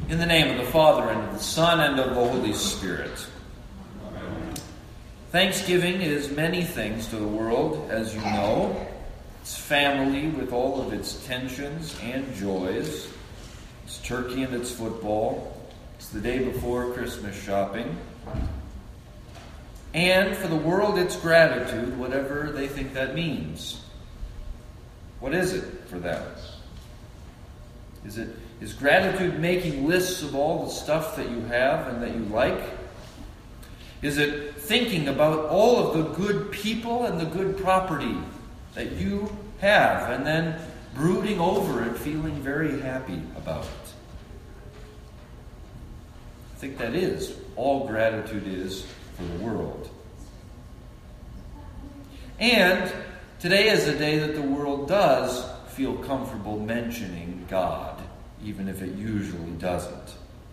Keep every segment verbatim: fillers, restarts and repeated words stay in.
In the name of the Father, and of the Son, and of the Holy Spirit. Amen. Thanksgiving is many things to the world, as you know. It's family with all of its tensions and joys. It's turkey and it's football. It's the day before Christmas shopping. And for the world, it's gratitude, whatever they think that means. What is it for them? Is it is gratitude making lists of all the stuff that you have and that you like? Is it thinking about all of the good people and the good property that you have and then brooding over it, feeling very happy about it? I think that is all gratitude is for the world. And today is a day that the world does feel comfortable mentioning God, even if it usually doesn't.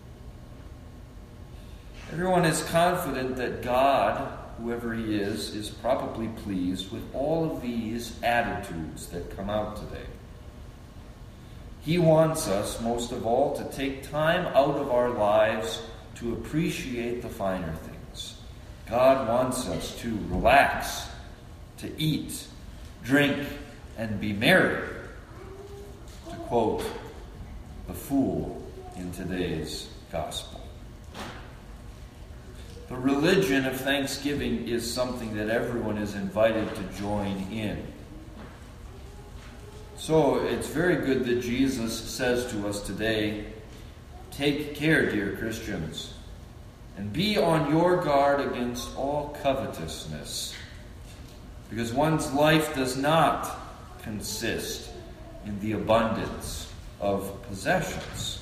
Everyone is confident that God, whoever he is, is probably pleased with all of these attitudes that come out today. He wants us, most of all, to take time out of our lives to appreciate the finer things. God wants us to relax, to eat, drink, and be merry. To quote the fool in today's gospel. The religion of Thanksgiving is something that everyone is invited to join in. So it's very good that Jesus says to us today, take care, dear Christians, and be on your guard against all covetousness, because one's life does not consist in the abundance of possessions.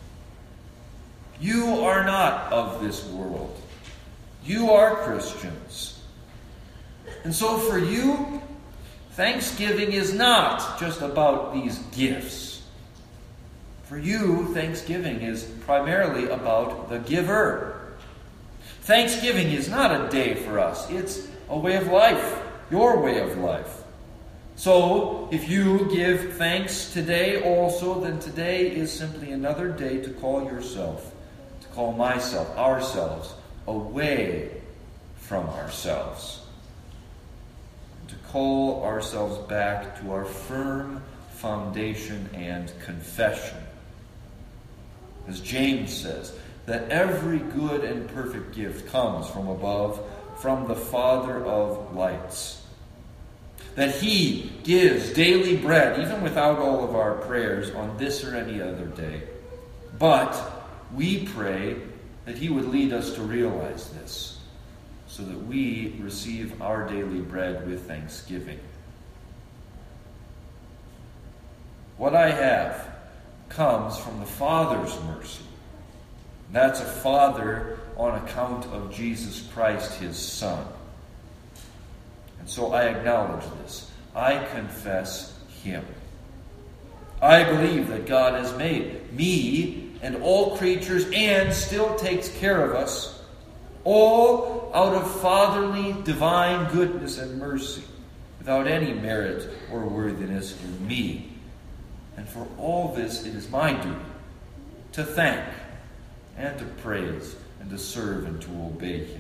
You are not of this world. You are Christians. And so for you, Thanksgiving is not just about these gifts. For you, Thanksgiving is primarily about the giver. Thanksgiving is not a day for us. It's a way of life, your way of life. So, if you give thanks today also, then today is simply another day to call yourself, to call myself, ourselves, away from ourselves. To call ourselves back to our firm foundation and confession. As James says, that every good and perfect gift comes from above, from the Father of lights. That he gives daily bread, even without all of our prayers, on this or any other day. But we pray that he would lead us to realize this, so that we receive our daily bread with thanksgiving. What I have comes from the Father's mercy. That's a Father on account of Jesus Christ, his Son. And so I acknowledge this. I confess him. I believe that God has made me and all creatures and still takes care of us, all out of fatherly, divine goodness and mercy, without any merit or worthiness in me. And for all this, it is my duty to thank and to praise and to serve and to obey him.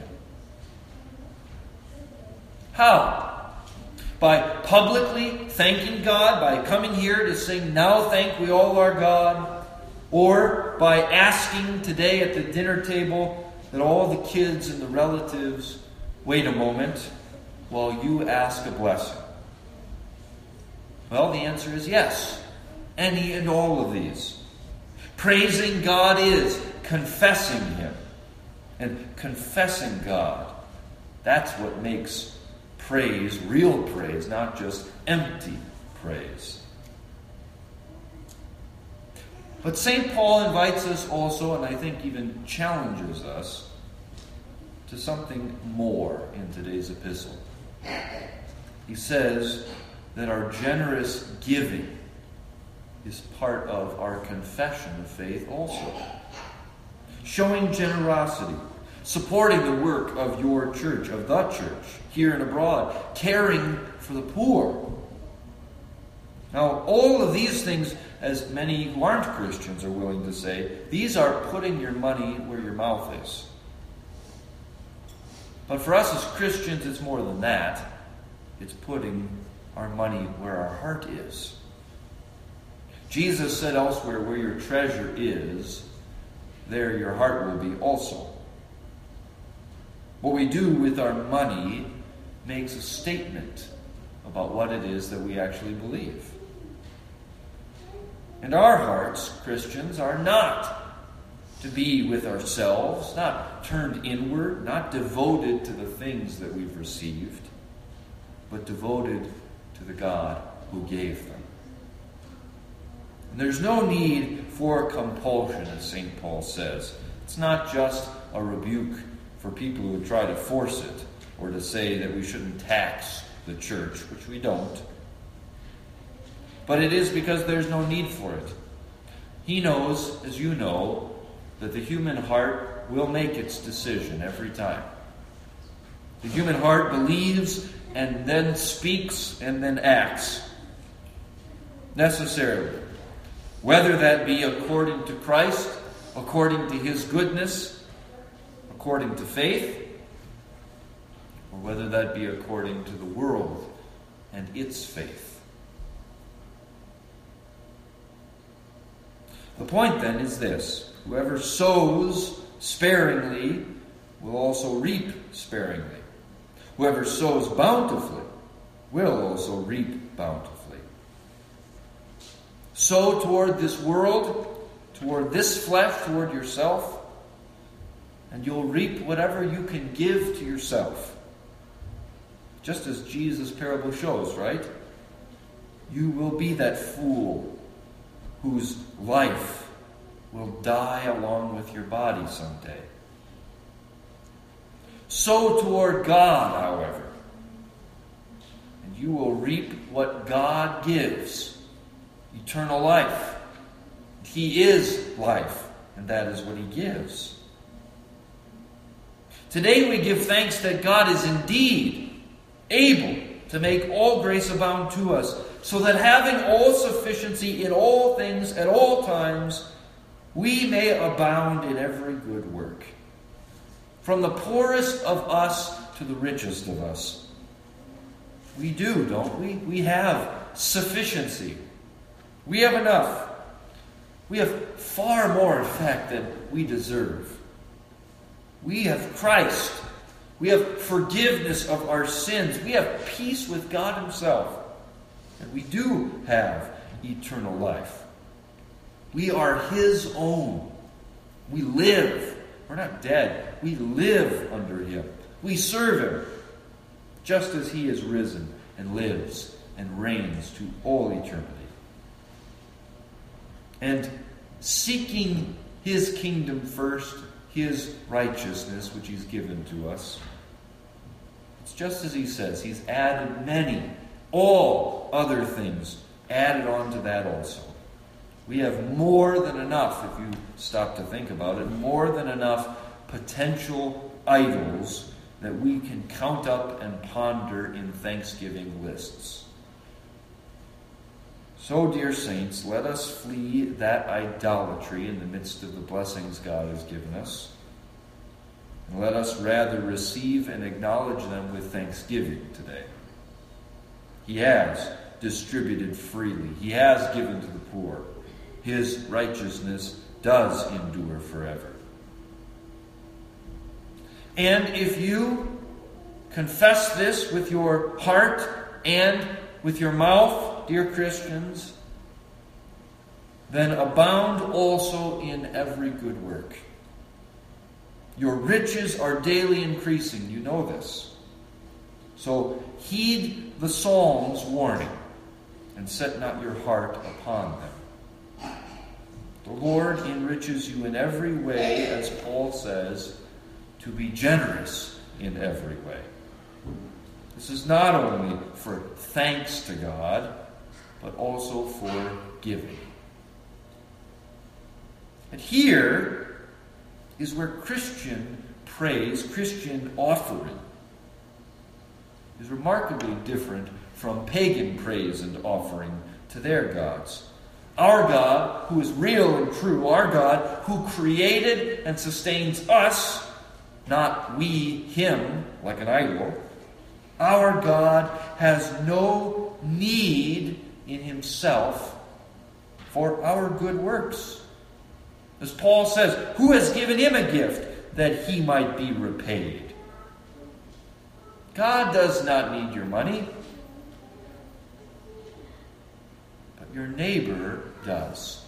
How? By publicly thanking God, by coming here to sing, "Now Thank We All Our God," or by asking today at the dinner table that all the kids and the relatives wait a moment while you ask a blessing? Well, the answer is yes. Any and all of these. Praising God is confessing him. And confessing God, that's what makes praise real praise, not just empty praise. But Saint Paul invites us also, and I think even challenges us, to something more in today's epistle. He says that our generous giving is part of our confession of faith also. Showing generosity, supporting the work of your church, of the church, here and abroad, caring for the poor. Now, all of these things as many who aren't Christians are willing to say, these are putting your money where your mouth is. But for us as Christians, it's more than that. It's putting our money where our heart is. Jesus said elsewhere, where your treasure is, there your heart will be also. What we do with our money makes a statement about what it is that we actually believe. And our hearts, Christians, are not to be with ourselves, not turned inward, not devoted to the things that we've received, but devoted to the God who gave them. And there's no need for compulsion, as Saint Paul says. It's not just a rebuke for people who try to force it, or to say that we shouldn't tax the church, which we don't. But it is because there's no need for it. He knows, as you know, that the human heart will make its decision every time. The human heart believes and then speaks and then acts necessarily. Whether that be according to Christ, according to His goodness, according to faith, or whether that be according to the world and its faith. The point then is this: whoever sows sparingly will also reap sparingly. Whoever sows bountifully will also reap bountifully. Sow toward this world, toward this flesh, toward yourself, and you'll reap whatever you can give to yourself. Just as Jesus' parable shows, right? You will be that fool whose life will die along with your body someday. Sow toward God, however, and you will reap what God gives, eternal life. He is life, and that is what He gives. Today we give thanks that God is indeed able to make all grace abound to us, so that having all sufficiency in all things at all times, we may abound in every good work. From the poorest of us to the richest of us. We do, don't we? We have sufficiency. We have enough. We have far more, in fact, than we deserve. We have Christ. We have forgiveness of our sins. We have peace with God Himself. And we do have eternal life. We are His own. We live. We're not dead. We live under Him. We serve Him, just as He is risen and lives and reigns to all eternity. And seeking His kingdom first, His righteousness, which He's given to us, it's just as He says. He's added many, all other things added on to that also. We have more than enough, if you stop to think about it, more than enough potential idols that we can count up and ponder in thanksgiving lists. So, dear saints, let us flee that idolatry in the midst of the blessings God has given us. And let us rather receive and acknowledge them with thanksgiving today. He has distributed freely. He has given to the poor. His righteousness does endure forever. And if you confess this with your heart and with your mouth, dear Christians, then abound also in every good work. Your riches are daily increasing. You know this. So heed the Psalm's warning and set not your heart upon them. The Lord enriches you in every way, as Paul says, to be generous in every way. This is not only for thanks to God, but also for giving. And here is where Christian praise, Christian offering, is remarkably different from pagan praise and offering to their gods. Our God, who is real and true, our God, who created and sustains us, not we him, like an idol. Our God has no need in himself for our good works. As Paul says, who has given him a gift that he might be repaid? God does not need your money, but your neighbor does.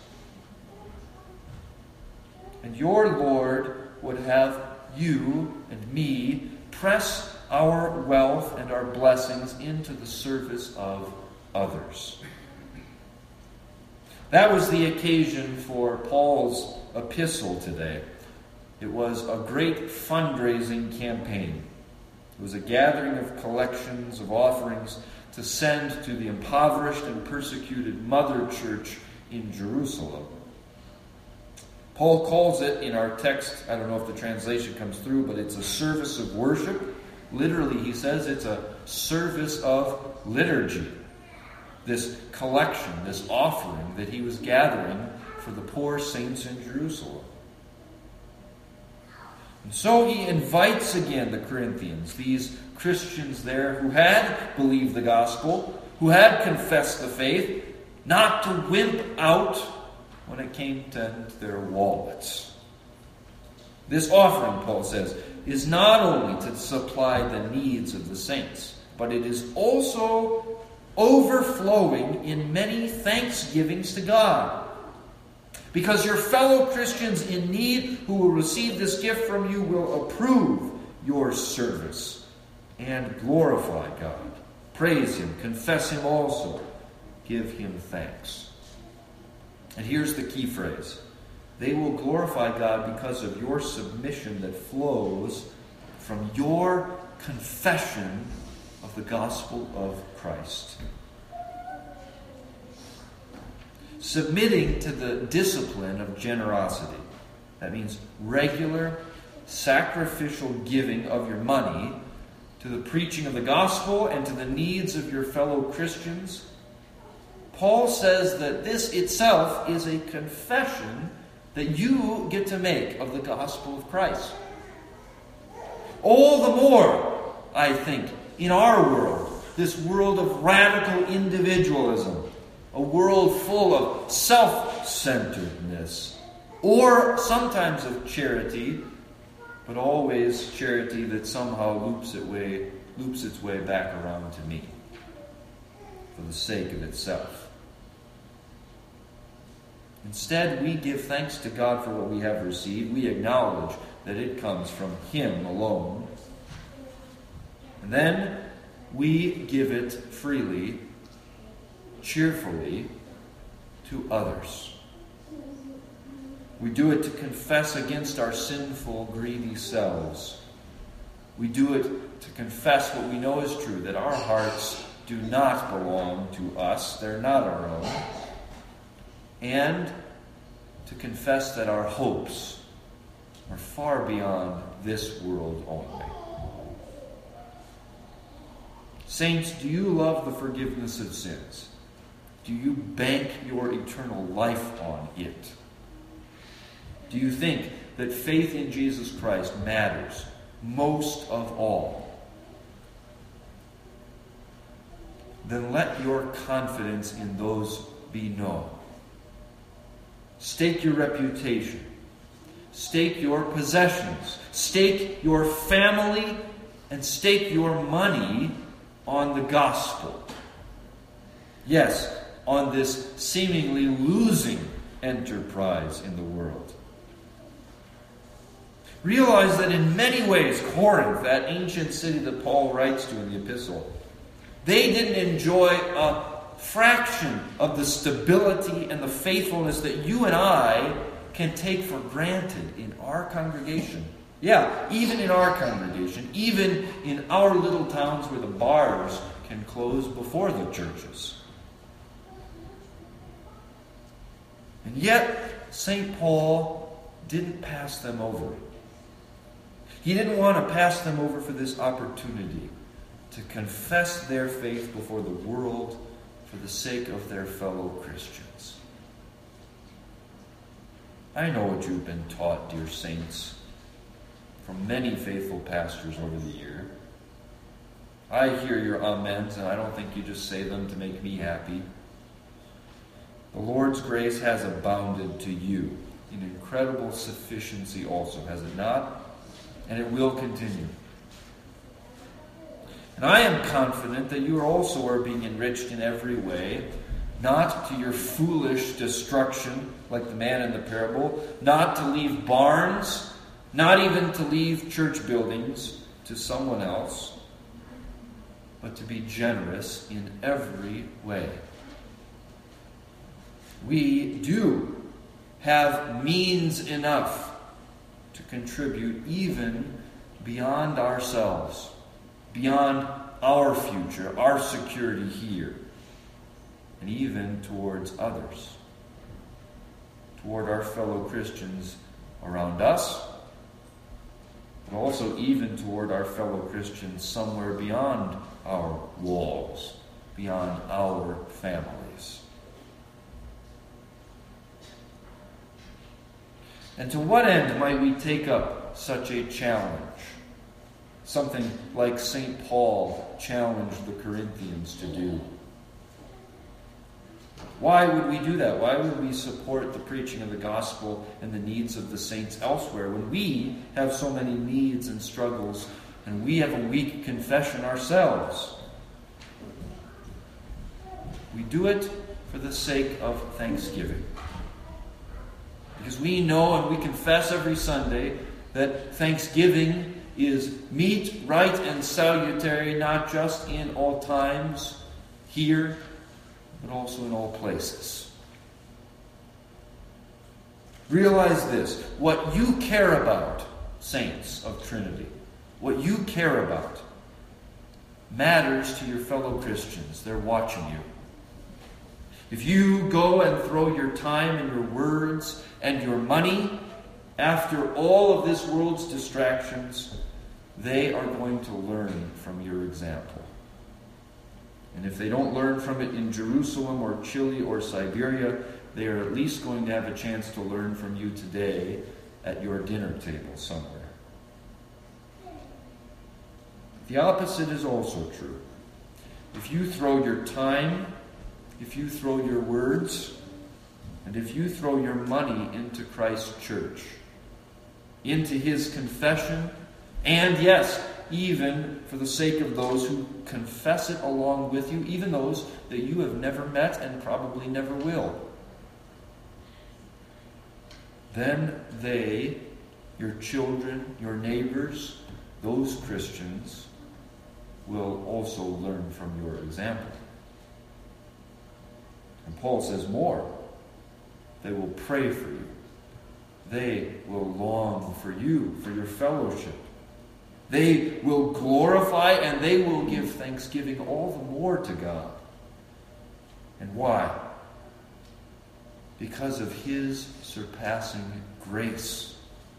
And your Lord would have you and me press our wealth and our blessings into the service of others. That was the occasion for Paul's epistle today. It was a great fundraising campaign. It was a gathering of collections of offerings to send to the impoverished and persecuted mother church in Jerusalem. Paul calls it in our text, I don't know if the translation comes through, but it's a service of worship. Literally, he says it's a service of liturgy. This collection, this offering that he was gathering for the poor saints in Jerusalem. And so he invites again the Corinthians, these Christians there who had believed the gospel, who had confessed the faith, not to wimp out when it came to their wallets. This offering, Paul says, is not only to supply the needs of the saints, but it is also overflowing in many thanksgivings to God. Because your fellow Christians in need who will receive this gift from you will approve your service and glorify God. Praise him, confess him also, give him thanks. And here's the key phrase. They will glorify God because of your submission that flows from your confession of the gospel of Christ. Submitting to the discipline of generosity. That means regular, sacrificial giving of your money to the preaching of the gospel and to the needs of your fellow Christians. Paul says that this itself is a confession that you get to make of the gospel of Christ. All the more, I think, in our world, this world of radical individualism, a world full of self-centeredness, or sometimes of charity, but always charity that somehow loops its way, loops its way back around to me for the sake of itself. Instead, we give thanks to God for what we have received. We acknowledge that it comes from him alone. And then we give it freely, cheerfully, to others. We do it to confess against our sinful, greedy selves. We do it to confess what we know is true, that our hearts do not belong to us. They're not our own. And to confess that our hopes are far beyond this world only. Saints, do you love the forgiveness of sins? Do you bank your eternal life on it? Do you think that faith in Jesus Christ matters most of all? Then let your confidence in those be known. Stake your reputation. Stake your possessions. Stake your family. And stake your money on the gospel. Yes, on this seemingly losing enterprise in the world. Realize that in many ways, Corinth, that ancient city that Paul writes to in the epistle, they didn't enjoy a fraction of the stability and the faithfulness that you and I can take for granted in our congregation. Yeah, even in our congregation, even in our little towns where the bars can close before the churches. And yet, Saint Paul didn't pass them over. He didn't want to pass them over for this opportunity to confess their faith before the world for the sake of their fellow Christians. I know what you've been taught, dear saints, from many faithful pastors over the year. I hear your amens, and I don't think you just say them to make me happy. The Lord's grace has abounded to you in incredible sufficiency also, has it not? And it will continue. And I am confident that you also are being enriched in every way, not to your foolish destruction, like the man in the parable, not to leave barns, not even to leave church buildings to someone else, but to be generous in every way. We do have means enough to contribute even beyond ourselves, beyond our future, our security here, and even towards others, toward our fellow Christians around us, but also even toward our fellow Christians somewhere beyond our walls, beyond our families. And to what end might we take up such a challenge? Something like Saint Paul challenged the Corinthians to do. Why would we do that? Why would we support the preaching of the gospel and the needs of the saints elsewhere when we have so many needs and struggles and we have a weak confession ourselves? We do it for the sake of thanksgiving. Because we know and we confess every Sunday that thanksgiving is meet, right, and salutary, not just in all times, here, but also in all places. Realize this: what you care about, saints of Trinity, what you care about matters to your fellow Christians. They're watching you. If you go and throw your time and your words and your money after all of this world's distractions, they are going to learn from your example. And if they don't learn from it in Jerusalem or Chile or Siberia, they are at least going to have a chance to learn from you today at your dinner table somewhere. The opposite is also true. If you throw your time, if you throw your words, and if you throw your money into Christ's church, into his confession, and yes, even for the sake of those who confess it along with you, even those that you have never met and probably never will, then they, your children, your neighbors, those Christians, will also learn from your example. And Paul says more. They will pray for you. They will long for you, for your fellowship. They will glorify and they will give thanksgiving all the more to God. And why? Because of his surpassing grace.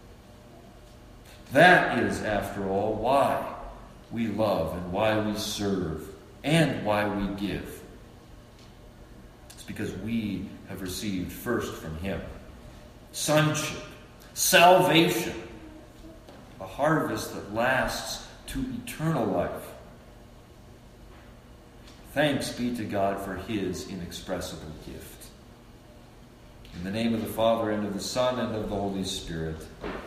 That is, after all, why we love and why we serve and why we give. It's because we have received first from him sonship, salvation, a harvest that lasts to eternal life. Thanks be to God for his inexpressible gift. In the name of the Father, and of the Son, and of the Holy Spirit.